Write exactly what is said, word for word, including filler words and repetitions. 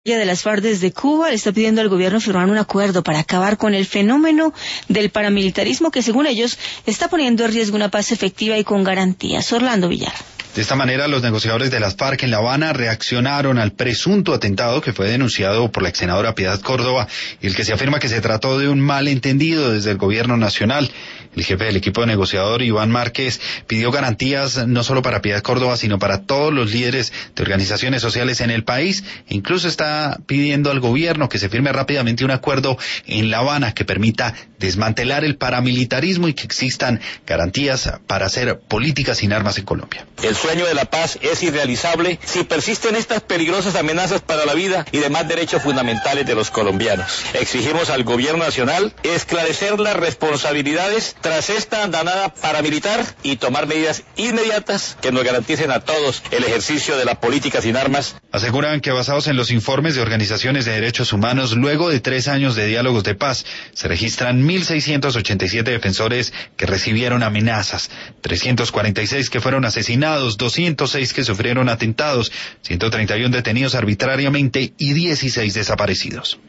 de las FARC desde Cuba le está pidiendo al gobierno firmar un acuerdo para acabar con el fenómeno del paramilitarismo que, según ellos, está poniendo en riesgo una paz efectiva y con garantías. Orlando Villar. De esta manera, los negociadores de las FARC en La Habana reaccionaron al presunto atentado que fue denunciado por la ex senadora Piedad Córdoba y el que se afirma que se trató de un malentendido desde el gobierno nacional. El jefe del equipo negociador, Iván Márquez, pidió garantías no solo para Piedad Córdoba, sino para todos los líderes de organizaciones sociales en el país. E incluso está pidiendo al gobierno que se firme rápidamente un acuerdo en La Habana que permita desmantelar el paramilitarismo y que existan garantías para hacer políticas sin armas en Colombia. El sueño de la paz es irrealizable si persisten estas peligrosas amenazas para la vida y demás derechos fundamentales de los colombianos. Exigimos al gobierno nacional esclarecer las responsabilidades tras esta andanada paramilitar y tomar medidas inmediatas que nos garanticen a todos el ejercicio de la política sin armas. Aseguran que basados en los informes de organizaciones de derechos humanos, luego de tres años de diálogos de paz, se registran mil seiscientos ochenta y siete defensores que recibieron amenazas, trescientos cuarenta y seis que fueron asesinados, doscientos seis que sufrieron atentados, ciento treinta y uno detenidos arbitrariamente y dieciséis desaparecidos.